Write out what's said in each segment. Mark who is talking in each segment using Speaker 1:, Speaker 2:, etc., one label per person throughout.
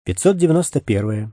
Speaker 1: 591.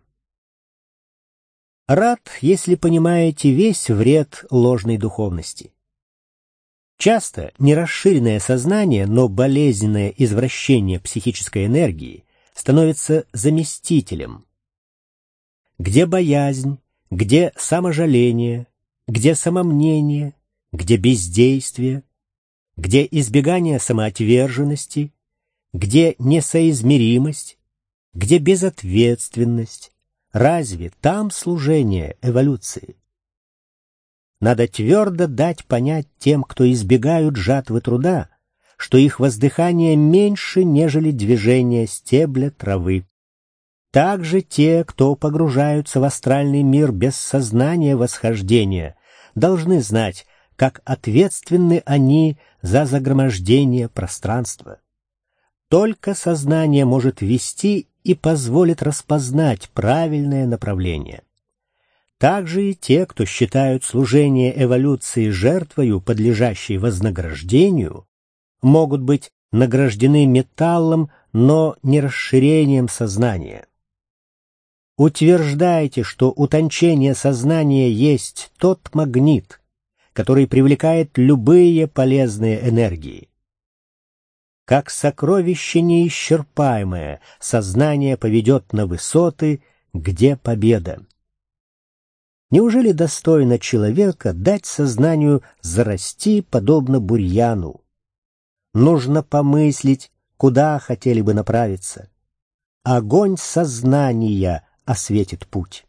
Speaker 1: Рад, если понимаете весь вред ложной духовности. Часто нерасширенное сознание, но болезненное извращение психической энергии становится заместителем. Где боязнь, где саможаление, где самомнение, где бездействие, где избегание самоотверженности, где несоизмеримость, где безответственность, разве там служение эволюции? Надо твердо дать понять тем, кто избегают жатвы труда, что их воздыхание меньше, нежели движение стебля травы. Также те, кто погружаются в астральный мир без сознания восхождения, должны знать, как ответственны они за загромождение пространства. Только сознание может вести и позволит распознать правильное направление. Также и те, кто считают служение эволюции жертвою, подлежащей вознаграждению, могут быть награждены металлом, но не расширением сознания. Утверждайте, что утончение сознания есть тот магнит, который привлекает любые полезные энергии. Как сокровище неисчерпаемое, сознание поведет на высоты, где победа. Неужели достойно человека дать сознанию зарасти, подобно бурьяну? Нужно помыслить, куда хотели бы направиться. Огонь сознания осветит путь.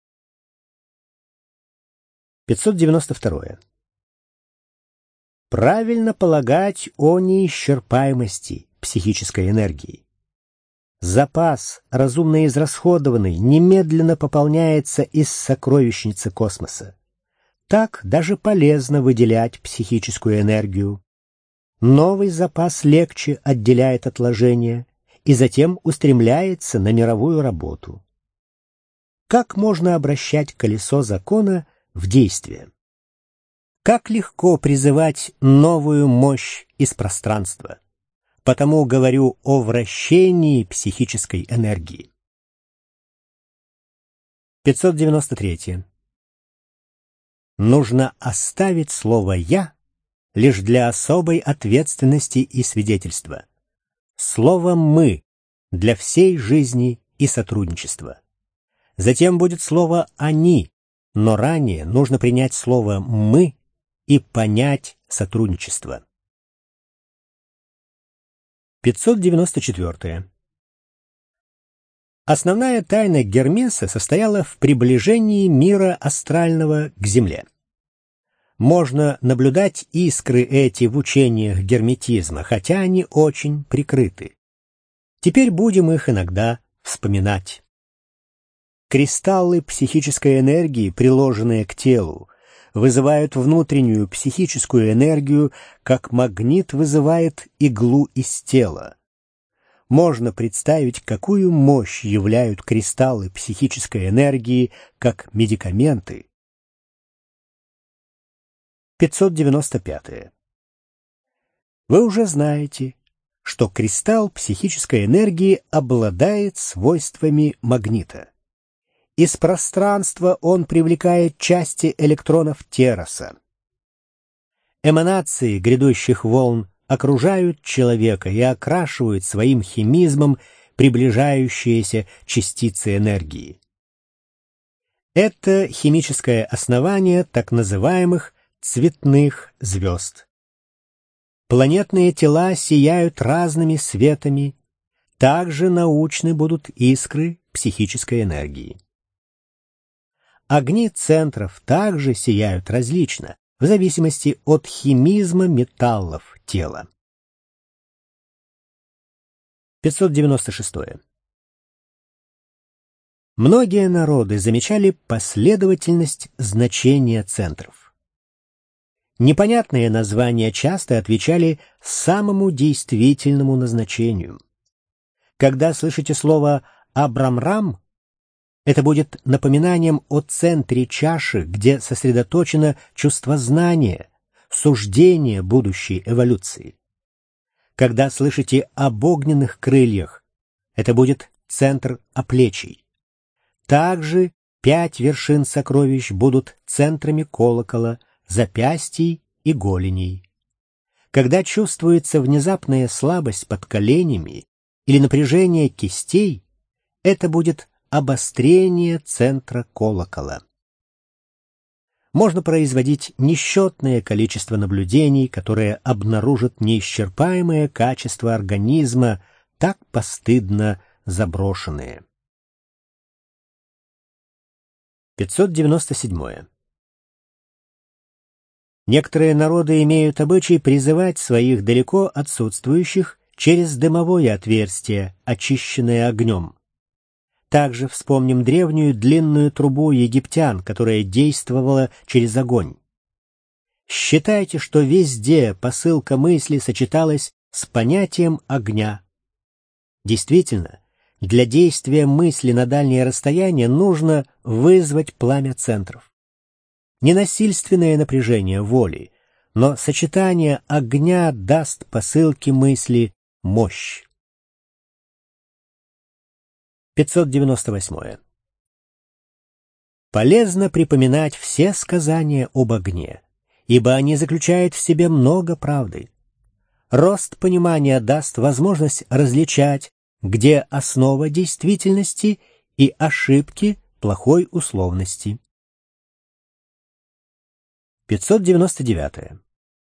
Speaker 1: 592. Правильно полагать о неисчерпаемости психической энергии. Запас, разумно израсходованный, немедленно пополняется из сокровищницы космоса. Так даже полезно выделять психическую энергию. Новый запас легче отделяет отложения и затем устремляется на мировую работу. Как можно обращать колесо закона в действие? Как легко призывать новую мощь из пространства. Потому говорю о вращении психической энергии. 593. Нужно оставить слово «я» лишь для особой ответственности и свидетельства. Слово «мы» для всей жизни и сотрудничества. Затем будет слово «они», но ранее нужно принять слово «мы» и понять сотрудничество. 594. Основная тайна Гермеса состояла в приближении мира астрального к Земле. Можно наблюдать искры эти в учениях герметизма, хотя они очень прикрыты. Теперь будем их иногда вспоминать. Кристаллы психической энергии, приложенные к телу, вызывают внутреннюю психическую энергию, как магнит вызывает иглу из тела. Можно представить, какую мощь являют кристаллы психической энергии, как медикаменты. 595. Вы уже знаете, что кристалл психической энергии обладает свойствами магнита. Из пространства он привлекает части электронов Тероса. Эманации грядущих волн окружают человека и окрашивают своим химизмом приближающиеся частицы энергии. Это химическое основание так называемых цветных звезд. Планетные тела сияют разными светами, также научны будут искры психической энергии. Огни центров также сияют различно, в зависимости от химизма металлов тела. 596. Многие народы замечали последовательность значения центров. Непонятные названия часто отвечали самому действительному назначению. Когда слышите слово «Абрамрам», это будет напоминанием о центре чаши, где сосредоточено чувствознание, суждение будущей эволюции. Когда слышите об огненных крыльях, это будет центр оплечий. Также 5 вершин сокровищ будут центрами колокола, запястий и голеней. Когда чувствуется внезапная слабость под коленями или напряжение кистей, это будет обострение центра колокола. Можно производить несчетное количество наблюдений, которые обнаружат неисчерпаемое качество организма, так постыдно заброшенные. 597. Некоторые народы имеют обычай призывать своих далеко отсутствующих через дымовое отверстие, очищенное огнем. Также вспомним древнюю длинную трубу египтян, которая действовала через огонь. Считайте, что везде посылка мысли сочеталась с понятием огня. Действительно, для действия мысли на дальнее расстояние нужно вызвать пламя центров. Не насильственное напряжение воли, но сочетание огня даст посылке мысли мощь. 598. Полезно припоминать все сказания об огне, ибо они заключают в себе много правды. Рост понимания даст возможность различать, где основа действительности и ошибки плохой условности. 599.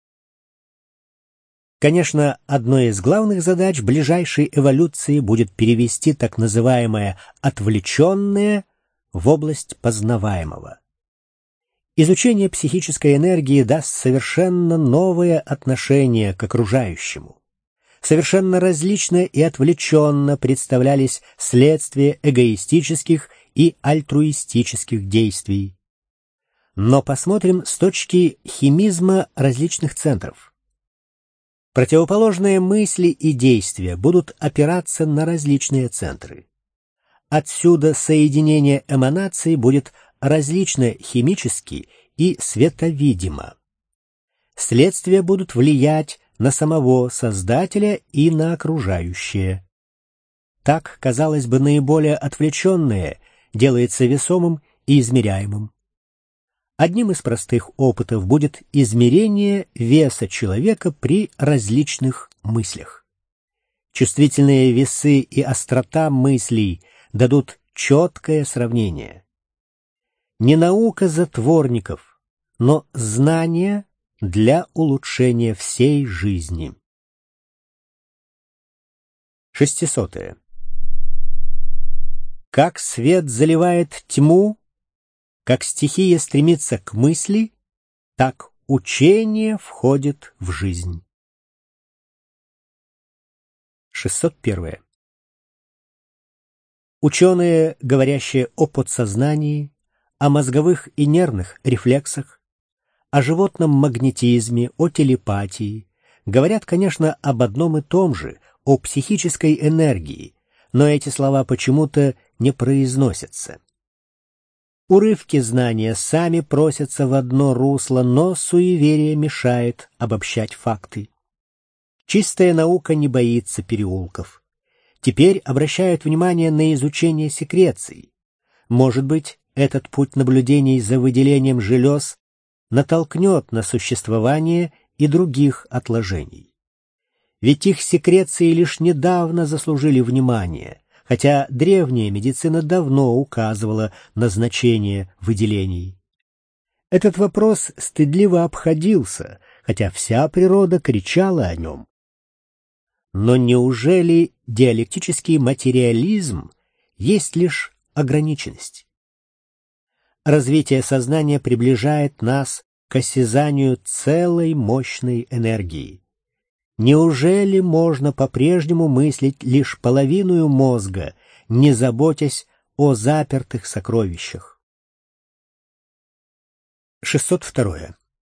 Speaker 1: Конечно, одной из главных задач ближайшей эволюции будет перевести так называемое «отвлеченное» в область познаваемого. Изучение психической энергии даст совершенно новое отношение к окружающему. Совершенно различно и отвлеченно представлялись следствия эгоистических и альтруистических действий. Но посмотрим с точки химизма различных центров. Противоположные мысли и действия будут опираться на различные центры. Отсюда соединение эманаций будет различно химически и световидимо. Следствия будут влиять на самого Создателя и на окружающее. Так, казалось бы, наиболее отвлеченное делается весомым и измеряемым. Одним из простых опытов будет измерение веса человека при различных мыслях. Чувствительные весы и острота мыслей дадут четкое сравнение. Не наука затворников, но знание для улучшения всей жизни. 600. Как свет заливает тьму, как стихия стремится к мысли, так учение входит в жизнь. 601. Ученые, говорящие о подсознании, о мозговых и нервных рефлексах, о животном магнетизме, о телепатии, говорят, конечно, об одном и том же, о психической энергии, но эти слова почему-то не произносятся. Урывки знания сами просятся в одно русло, но суеверие мешает обобщать факты. Чистая наука не боится переулков. Теперь обращают внимание на изучение секреций. Может быть, этот путь наблюдений за выделением желез натолкнет на существование и других отложений. Ведь их секреции лишь недавно заслужили внимание, хотя древняя медицина давно указывала на значение выделений. Этот вопрос стыдливо обходился, хотя вся природа кричала о нем. Но неужели диалектический материализм есть лишь ограниченность? Развитие сознания приближает нас к осязанию целой мощной энергии. Неужели можно по-прежнему мыслить лишь половину мозга, не заботясь о запертых сокровищах? 602.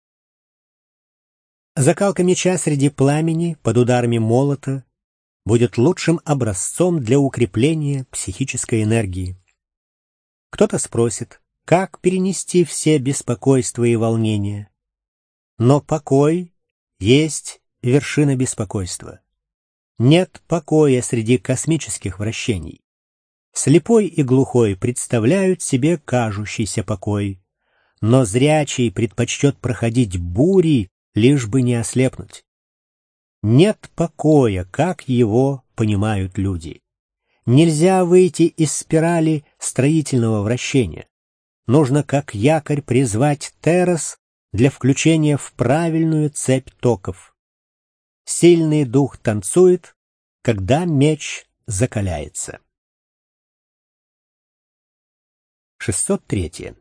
Speaker 1: Закалка меча среди пламени под ударами молота будет лучшим образцом для укрепления психической энергии. Кто-то спросит, как перенести все беспокойства и волнения? Но покой есть вершина беспокойства. Нет покоя среди космических вращений. Слепой и глухой представляют себе кажущийся покой, но зрячий предпочтет проходить бури, лишь бы не ослепнуть. Нет покоя, как его понимают люди. Нельзя выйти из спирали строительного вращения. Нужно как якорь призвать Терос для включения в правильную цепь токов. Сильный дух танцует, когда меч закаляется. 603.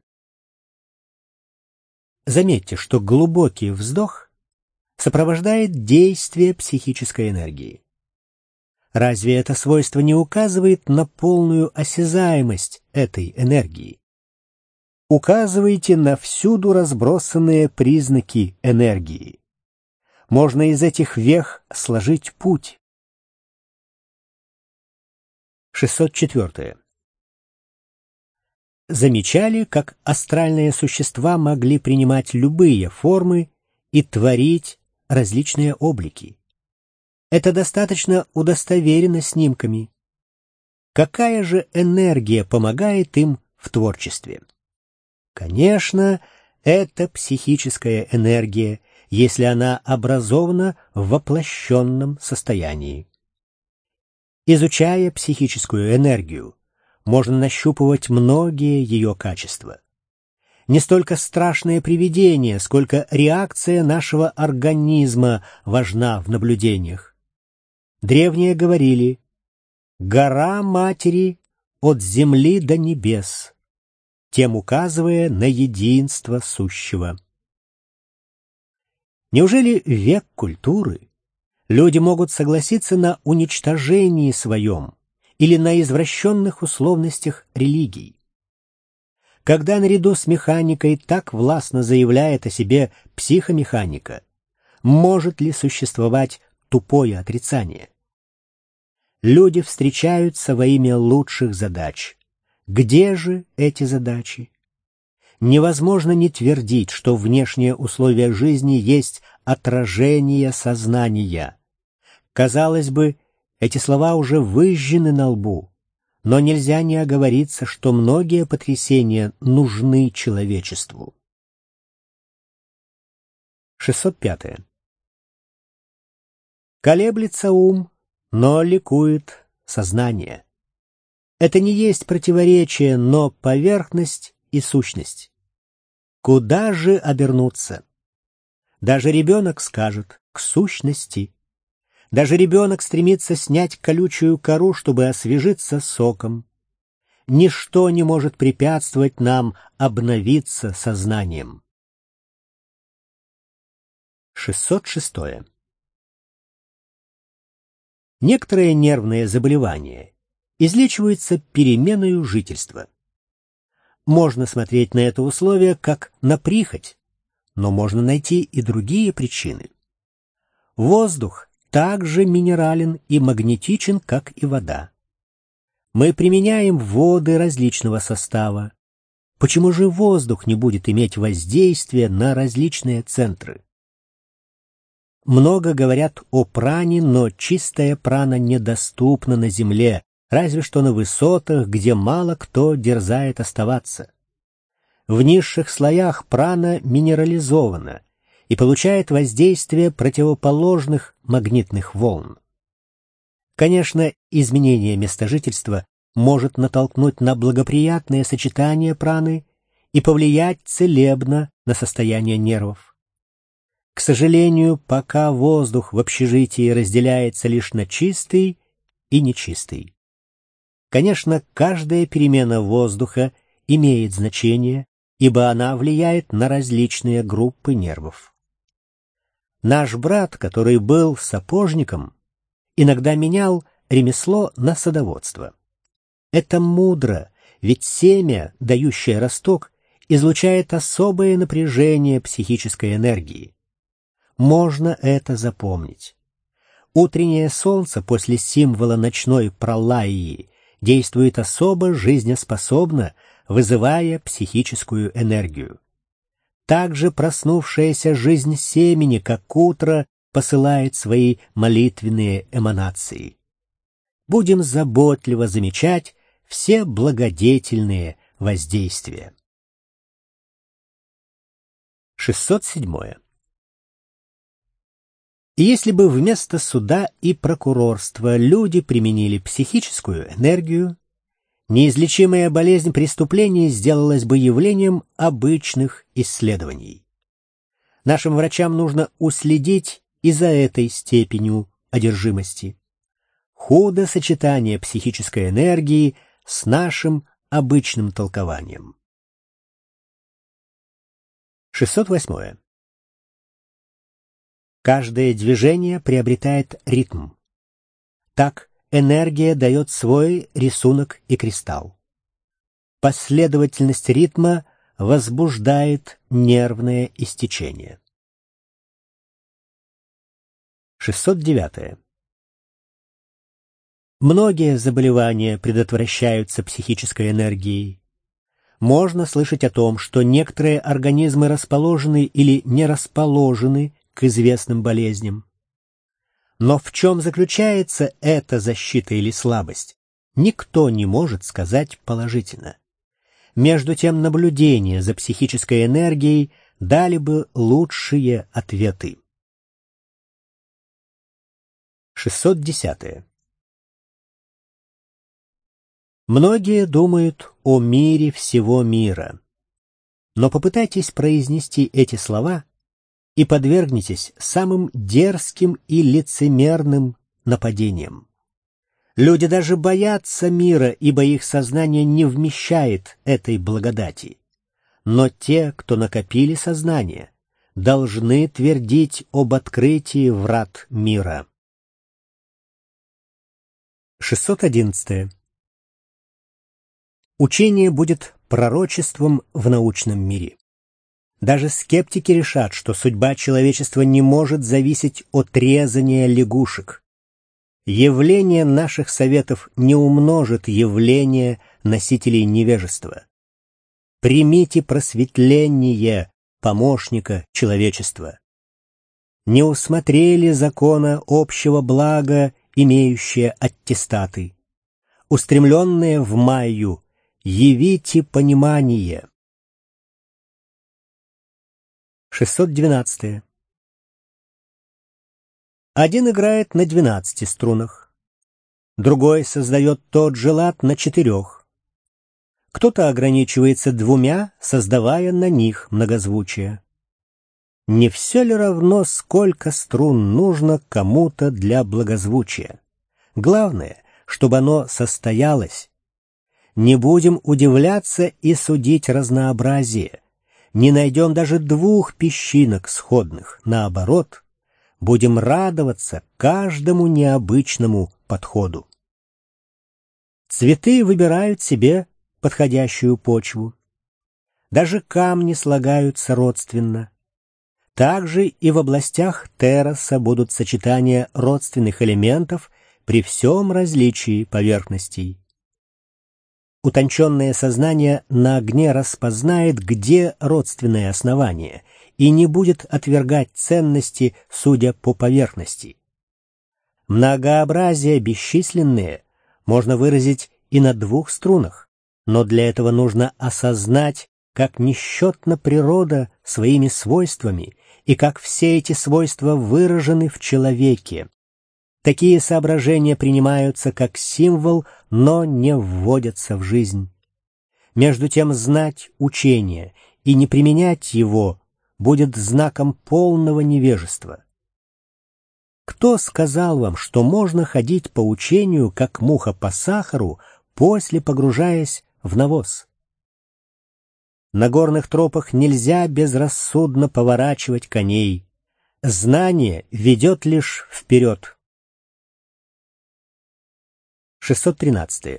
Speaker 1: Заметьте, что глубокий вздох сопровождает действие психической энергии. Разве это свойство не указывает на полную осязаемость этой энергии? Указывайте на всюду разбросанные признаки энергии. Можно из этих вех сложить путь. 604. Замечали, как астральные существа могли принимать любые формы и творить различные облики. Это достаточно удостоверено снимками. Какая же энергия помогает им в творчестве? Конечно, это психическая энергия, если она образована в воплощенном состоянии. Изучая психическую энергию, можно нащупывать многие ее качества. Не столько страшное привидение, сколько реакция нашего организма важна в наблюдениях. Древние говорили: «Гора матери от земли до небес», тем указывая на единство сущего. Неужели в век культуры люди могут согласиться на уничтожении своем или на извращенных условностях религий? Когда наряду с механикой так властно заявляет о себе психомеханика, может ли существовать тупое отрицание? Люди встречаются во имя лучших задач. Где же эти задачи? Невозможно не твердить, что внешние условия жизни есть отражение сознания. Казалось бы, эти слова уже выжжены на лбу, но нельзя не оговориться, что многие потрясения нужны человечеству. 605. Колеблется ум, но ликует сознание. Это не есть противоречие, но поверхность и сущность. Куда же обернуться? Даже ребенок скажет «к сущности». Даже ребенок стремится снять колючую кору, чтобы освежиться соком. Ничто не может препятствовать нам обновиться сознанием. 606. Некоторые нервные заболевания излечиваются переменою жительства. Можно смотреть на это условие как на прихоть, но можно найти и другие причины. Воздух так же минерален и магнетичен, как и вода. Мы применяем воды различного состава. Почему же воздух не будет иметь воздействия на различные центры? Много говорят о пране, но чистая прана недоступна на земле, разве что на высотах, где мало кто дерзает оставаться. В низших слоях прана минерализована и получает воздействие противоположных магнитных волн. Конечно, изменение места жительства может натолкнуть на благоприятное сочетание праны и повлиять целебно на состояние нервов. К сожалению, пока воздух в общежитии разделяется лишь на чистый и нечистый. Конечно, каждая перемена воздуха имеет значение, ибо она влияет на различные группы нервов. Наш брат, который был сапожником, иногда менял ремесло на садоводство. Это мудро, ведь семя, дающее росток, излучает особое напряжение психической энергии. Можно это запомнить. Утреннее солнце после символа ночной пралаи действует особо жизнеспособно, вызывая психическую энергию. Также проснувшаяся жизнь семени, как утро, посылает свои молитвенные эманации. Будем заботливо замечать все благодетельные воздействия. 607. И если бы вместо суда и прокурорства люди применили психическую энергию, неизлечимая болезнь преступлений сделалась бы явлением обычных исследований. Нашим врачам нужно уследить и за этой степенью одержимости. Худо сочетание психической энергии с нашим обычным толкованием. 608. Каждое движение приобретает ритм. Так энергия дает свой рисунок и кристалл. Последовательность ритма возбуждает нервное истечение. 609. Многие заболевания предотвращаются психической энергией. Можно слышать о том, что некоторые организмы расположены или не расположены к известным болезням. Но в чем заключается эта защита или слабость, никто не может сказать положительно. Между тем наблюдения за психической энергией дали бы лучшие ответы. 610. Многие думают о мире всего мира, но попытайтесь произнести эти слова и подвергнитесь самым дерзким и лицемерным нападениям. Люди даже боятся мира, ибо их сознание не вмещает этой благодати. Но те, кто накопили сознание, должны твердить об открытии врат мира. 611. Учение будет пророчеством в научном мире. Даже скептики решат, что судьба человечества не может зависеть от резания лягушек. Явление наших советов не умножит явление носителей невежества. Примите просветление помощника человечества. Не усмотрели закона общего блага, имеющие аттестаты. Устремленные в Майю, явите понимание. 612. Один играет на 12 струнах, другой создает тот же лад на 4. Кто-то ограничивается 2, создавая на них многозвучие. Не все ли равно, сколько струн нужно кому-то для благозвучия? Главное, чтобы оно состоялось. Не будем удивляться и судить разнообразие. Не найдем даже 2 песчинок сходных. Наоборот, будем радоваться каждому необычному подходу. Цветы выбирают себе подходящую почву. Даже камни слагаются родственно. Также и в областях терраса будут сочетания родственных элементов при всем различии поверхностей. Утонченное сознание на огне распознает, где родственное основание, и не будет отвергать ценности, судя по поверхности. Многообразие бесчисленное можно выразить и на 2 струнах, но для этого нужно осознать, как несчетна природа своими свойствами и как все эти свойства выражены в человеке. Такие соображения принимаются как символ, но не вводятся в жизнь. Между тем знать учение и не применять его будет знаком полного невежества. Кто сказал вам, что можно ходить по учению, как муха по сахару, после погружаясь в навоз? На горных тропах нельзя безрассудно поворачивать коней. Знание ведет лишь вперед. 613.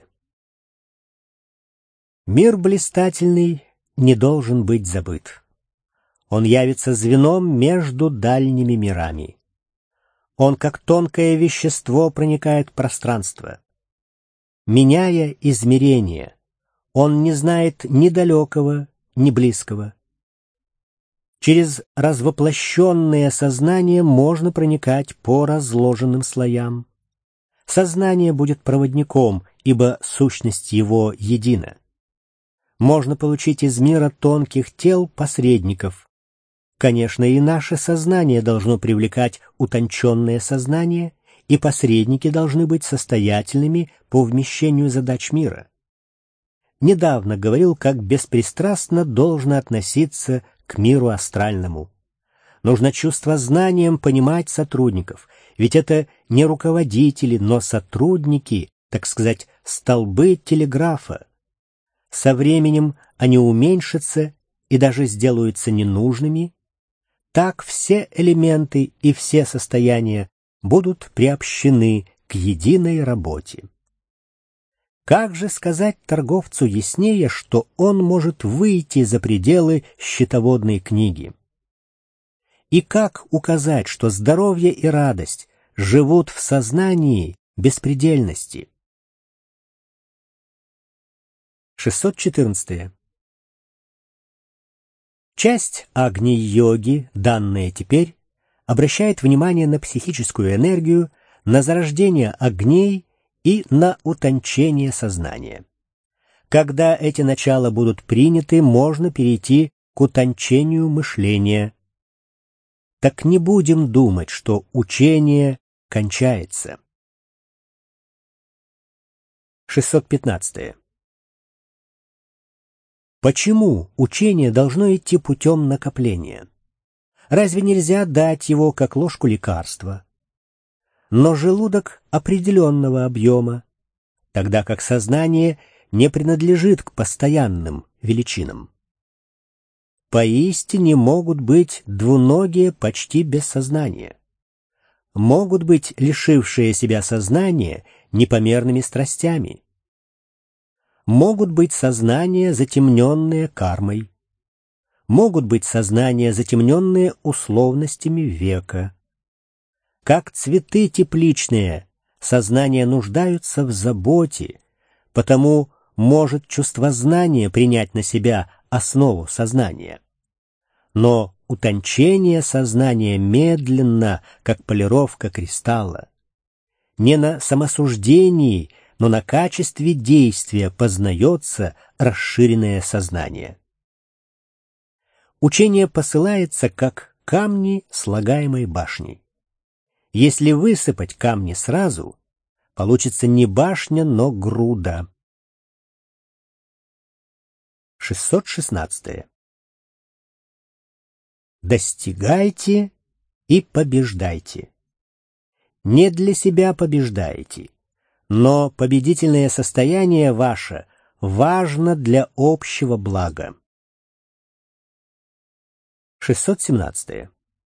Speaker 1: Мир блистательный не должен быть забыт. Он явится звеном между дальними мирами. Он, как тонкое вещество, проникает в пространство. Меняя измерения, он не знает ни далекого, ни близкого. Через развоплощенное сознание можно проникать по разложенным слоям. Сознание будет проводником, ибо сущность его едина. Можно получить из мира тонких тел посредников. Конечно, и наше сознание должно привлекать утонченное сознание, и посредники должны быть состоятельными по вмещению задач мира. Недавно говорил, как беспристрастно должно относиться к миру астральному. Нужно чувство знанием понимать сотрудников, ведь это не руководители, но сотрудники, так сказать, столбы телеграфа. Со временем они уменьшатся и даже сделаются ненужными. Так все элементы и все состояния будут приобщены к единой работе. Как же сказать торговцу яснее, что он может выйти за пределы счетоводной книги? И как указать, что здоровье и радость живут в сознании беспредельности? 614. Часть Агни-йоги, данная теперь, обращает внимание на психическую энергию, на зарождение огней и на утончение сознания. Когда эти начала будут приняты, можно перейти к утончению мышления. Так не будем думать, что учение кончается. 615. Почему учение должно идти путем накопления? Разве нельзя дать его как ложку лекарства? Но желудок определенного объема, тогда как сознание не принадлежит к постоянным величинам. Поистине могут быть двуногие почти без сознания. Могут быть лишившие себя сознания непомерными страстями. Могут быть сознания, затемненные кармой. Могут быть сознания, затемненные условностями века. Как цветы тепличные, сознания нуждаются в заботе, потому может чувствознание принять на себя основу сознания. Но утончение сознания медленно, как полировка кристалла. Не на самосуждении, но на качестве действия познается расширенное сознание. Учение посылается, как камни слагаемой башни. Если высыпать камни сразу, получится не башня, но груда. 616. Достигайте и побеждайте. Не для себя побеждаете, но победительное состояние ваше важно для общего блага. 617.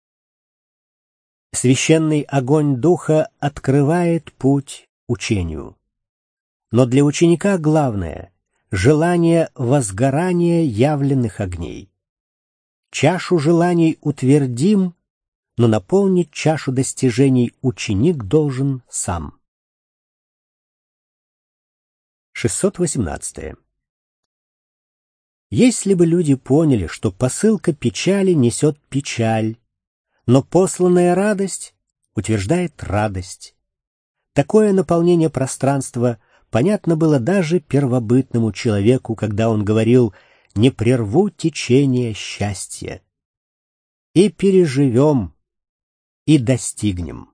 Speaker 1: Священный огонь духа открывает путь учению. Но для ученика главное — желание возгорания явленных огней. Чашу желаний утвердим, но наполнить чашу достижений ученик должен сам. 618. Если бы люди поняли, что посылка печали несет печаль, но посланная радость утверждает радость. Такое наполнение пространства понятно было даже первобытному человеку, когда он говорил «не прерву течение счастья». И переживем, и достигнем.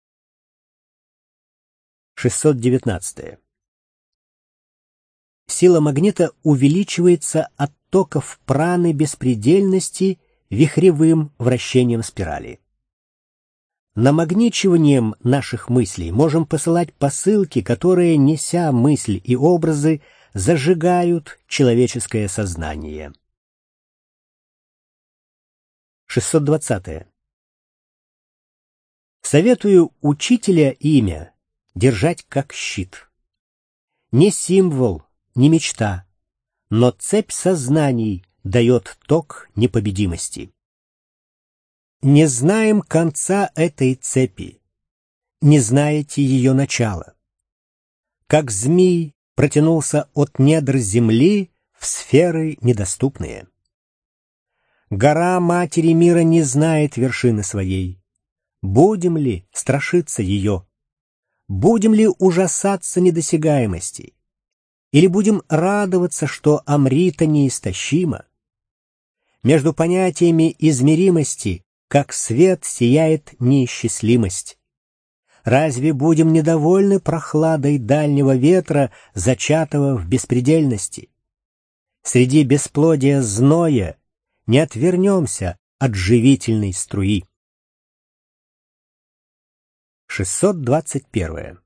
Speaker 1: 619. Сила магнита увеличивается от токов праны беспредельности вихревым вращением спирали. Намагничиванием наших мыслей можем посылать посылки, которые, неся мысль и образы, зажигают человеческое сознание. 620. Советую учителя имя держать как щит. Не символ, не мечта, но цепь сознаний дает ток непобедимости. Не знаем конца этой цепи, не знаете ее начала. Как змей протянулся от недр земли в сферы недоступные. Гора Матери мира не знает вершины своей. Будем ли страшиться ее? Будем ли ужасаться недосягаемости? Или будем радоваться, что Амрита неистощима? Между понятиями измеримости, как свет, сияет неисчислимость. Разве будем недовольны прохладой дальнего ветра, зачатого в беспредельности? Среди бесплодия зноя не отвернемся от живительной струи. 621.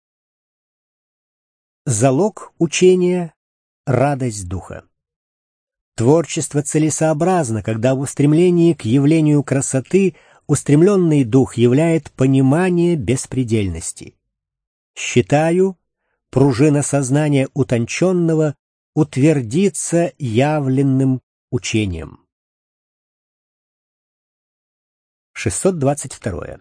Speaker 1: Залог учения — радость духа. Творчество целесообразно, когда в устремлении к явлению красоты устремленный дух являет понимание беспредельности. Считаю, пружина сознания утонченного утвердится явленным учением. 622.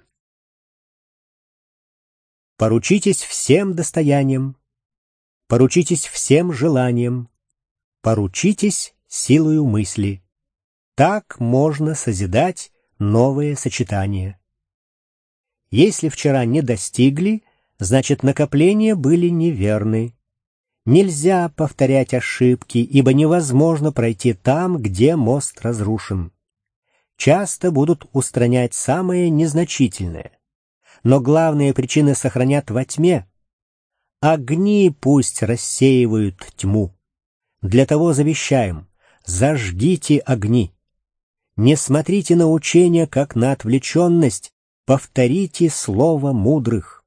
Speaker 1: Поручитесь всем достояниям, поручитесь всем желаниям, поручитесь силою мысли. Так можно созидать новые сочетания. Если вчера не достигли, значит, накопления были неверны. Нельзя повторять ошибки, ибо невозможно пройти там, где мост разрушен. Часто будут устранять самое незначительное, но главные причины сохранят во тьме. Огни пусть рассеивают тьму. Для того завещаем: зажгите огни. Не смотрите на учение, как на отвлеченность, повторите слово мудрых.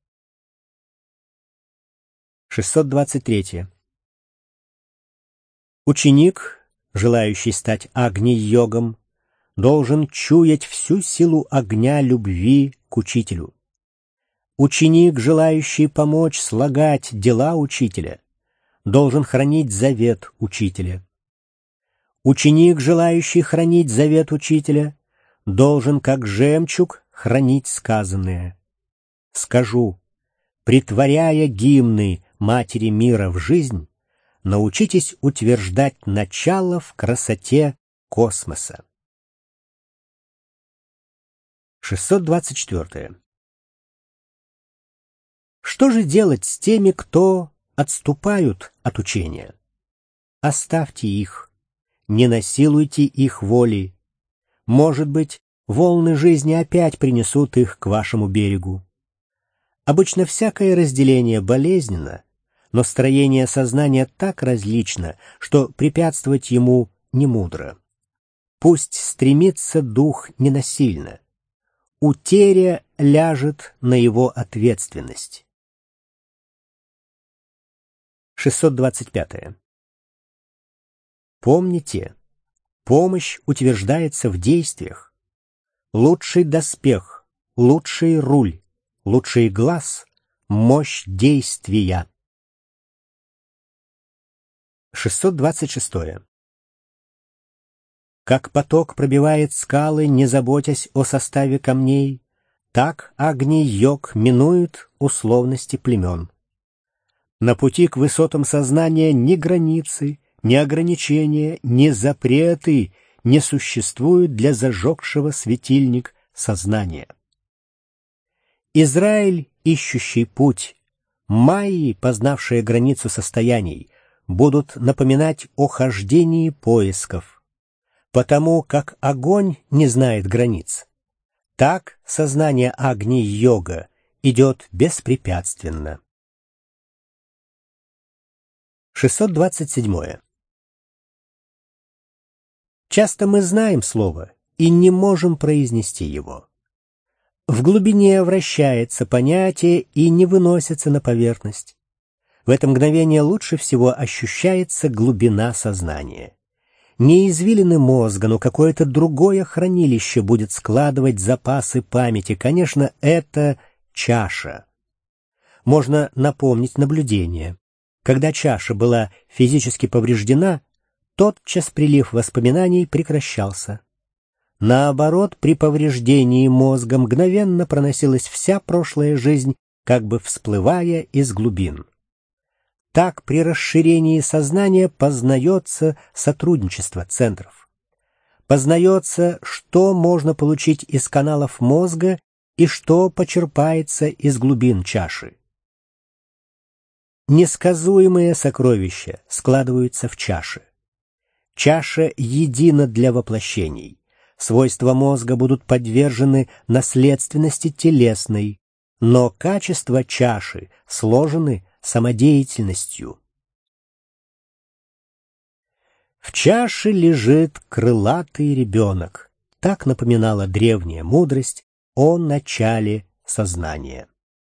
Speaker 1: 623. Ученик, желающий стать агни-йогом, должен чуять всю силу огня любви к учителю. Ученик, желающий помочь слагать дела учителя, должен хранить завет учителя. Ученик, желающий хранить завет учителя, должен, как жемчуг, хранить сказанное. Скажу, претворяя гимны Матери мира в жизнь, научитесь утверждать начало в красоте космоса. 624. Что же делать с теми, кто отступают от учения? Оставьте их, не насилуйте их воли. Может быть, волны жизни опять принесут их к вашему берегу. Обычно всякое разделение болезненно, но строение сознания так различно, что препятствовать ему не мудро. Пусть стремится дух ненасильно. Утеря ляжет на его ответственность. 625. Помните, помощь утверждается в действиях. Лучший доспех, лучший руль, лучший глаз — мощь действия. 626. Как поток пробивает скалы, не заботясь о составе камней, так агни-йог минует условности племен. На пути к высотам сознания ни границы, ни ограничения, ни запреты не существуют для зажегшего светильник сознания. Израиль, ищущий путь, майи, познавшие границу состояний, будут напоминать о хождении поисков. Потому как огонь не знает границ, так сознание агни-йога идет беспрепятственно. 627. Часто мы знаем слово и не можем произнести его. В глубине вращается понятие и не выносится на поверхность. В это мгновение лучше всего ощущается глубина сознания. Не извилины мозга, но какое-то другое хранилище будет складывать запасы памяти. Конечно, это чаша. Можно напомнить наблюдение. Когда чаша была физически повреждена, тотчас прилив воспоминаний прекращался. Наоборот, при повреждении мозга мгновенно проносилась вся прошлая жизнь, как бы всплывая из глубин. Так при расширении сознания познается сотрудничество центров. Познается, что можно получить из каналов мозга и что почерпается из глубин чаши. Несказуемые сокровища складываются в чаши. Чаша едина для воплощений. Свойства мозга будут подвержены наследственности телесной, но качества чаши сложены самодеятельностью. В чаше лежит крылатый ребенок. Так напоминала древняя мудрость о начале сознания.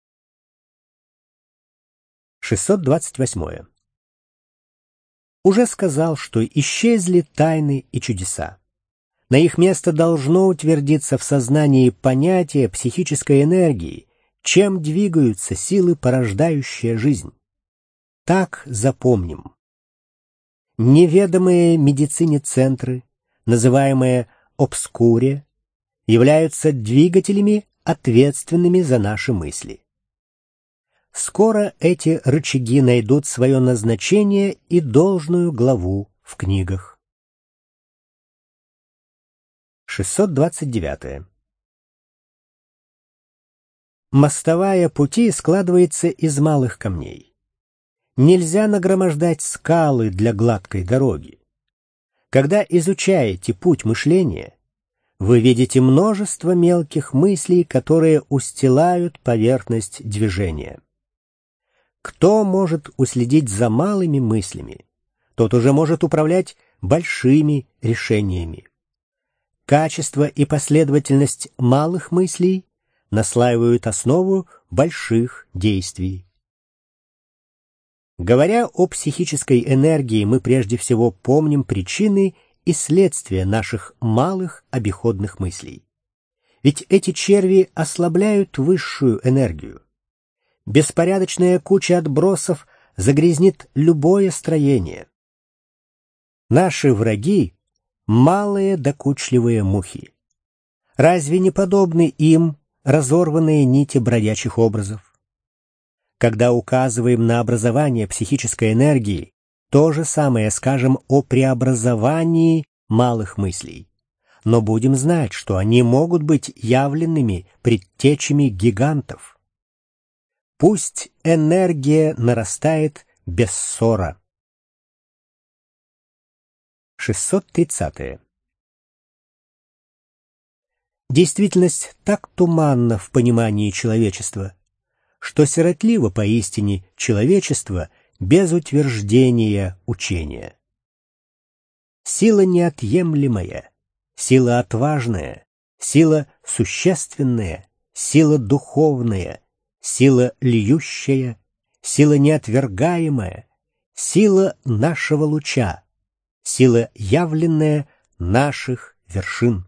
Speaker 1: 628. Уже сказал, что исчезли тайны и чудеса. На их место должно утвердиться в сознании понятие психической энергии, чем двигаются силы, порождающие жизнь. Так запомним. Неведомые медицине центры, называемые обскуре, являются двигателями, ответственными за наши мысли. Скоро эти рычаги найдут свое назначение и должную главу в книгах. 629. Мостовая пути складывается из малых камней. Нельзя нагромождать скалы для гладкой дороги. Когда изучаете путь мышления, вы видите множество мелких мыслей, которые устилают поверхность движения. Кто может уследить за малыми мыслями, тот уже может управлять большими решениями. Качество и последовательность малых мыслей наслаивают основу больших действий. Говоря о психической энергии, мы прежде всего помним причины и следствия наших малых обиходных мыслей. Ведь эти черви ослабляют высшую энергию. Беспорядочная куча отбросов загрязнит любое строение. Наши враги — малые докучливые мухи. Разве не подобны им разорванные нити бродячих образов? Когда указываем на образование психической энергии, то же самое скажем о преобразовании малых мыслей. Но будем знать, что они могут быть явленными предтечами гигантов. Пусть энергия нарастает без ссора. 630. Действительность так туманна в понимании человечества, что сиротливо поистине человечество без утверждения учения. Сила неотъемлемая, сила отважная, сила существенная, сила духовная, сила льющая, сила неотвергаемая, сила нашего луча, сила явленная наших вершин.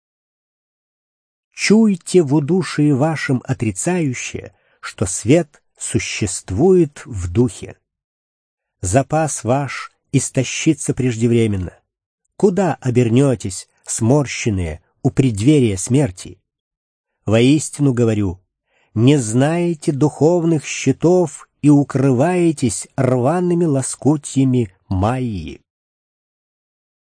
Speaker 1: Чуйте в удушии вашем отрицающее, что свет существует в духе. Запас ваш истощится преждевременно. Куда обернетесь, сморщенные, у преддверия смерти? Воистину говорю, не знаете духовных щитов и укрываетесь рваными лоскутьями Майи.